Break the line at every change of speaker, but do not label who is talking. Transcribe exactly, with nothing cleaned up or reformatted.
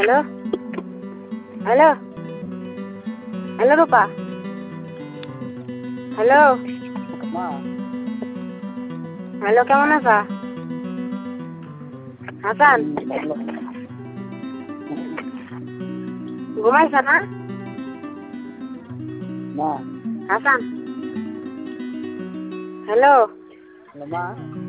hello hello hello Rupa hello hello কেমন আছা হাসান ঘুমাইছা না হাসান হ্যালো
মা